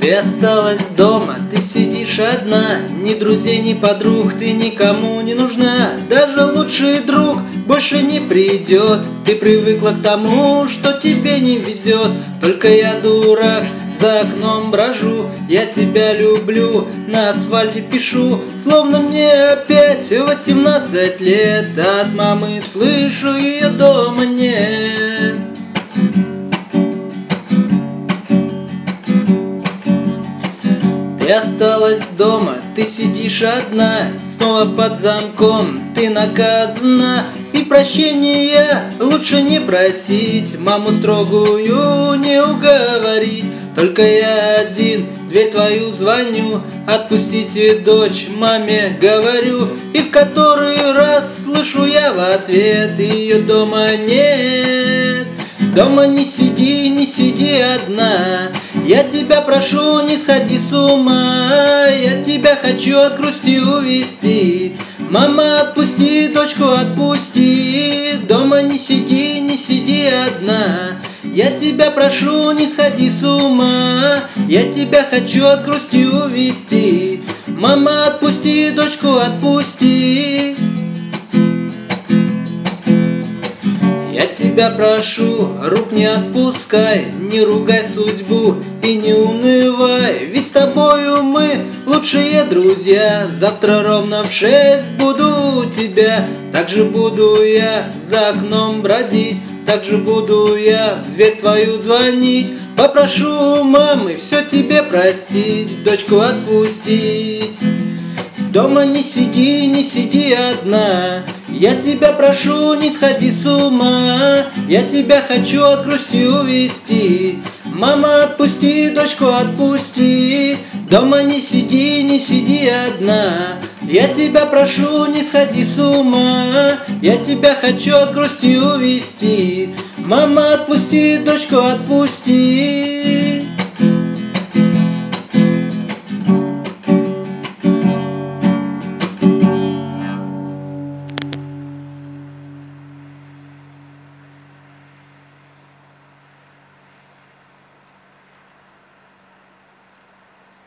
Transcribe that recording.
Ты осталась дома, ты сидишь одна, ни друзей, ни подруг, ты никому не нужна. Даже лучший друг больше не придет. Ты привыкла к тому, что тебе не везет. Только я дурак, за окном брожу. Я тебя люблю, на асфальте пишу. Словно мне опять 18 лет. От мамы слышу, ее дома нет. Ты осталась дома, ты сидишь одна, снова под замком, ты наказана. И прощения лучше не просить, маму строгую не уговорить. Только я один, в дверь твою звоню, отпустите дочь, маме говорю. И в который раз слышу я в ответ, ее дома нет. Дома не сиди одна. Я тебя прошу, не сходи с ума. Я тебя хочу от грусти увести. Мама, отпусти, дочку, отпусти. Дома не сиди одна. Я тебя прошу, не сходи с ума. Я тебя хочу от грусти увести. Мама, отпусти, дочку, отпусти. Я тебя прошу, рук не отпускай, не ругай судьбу и не унывай. Ведь с тобою мы лучшие друзья. Завтра ровно в 6 буду у тебя. Так же буду я за окном бродить. Так же буду я в дверь твою звонить. Попрошу у мамы все тебе простить, дочку отпустить. Дома не сиди одна. Я тебя прошу, не сходи с ума. Я тебя хочу от грусти увести. Мама, отпусти, дочку, отпусти. Дома не сиди одна. Я тебя прошу, не сходи с ума. Я тебя хочу от грусти увести. Мама, отпусти, дочку, отпусти.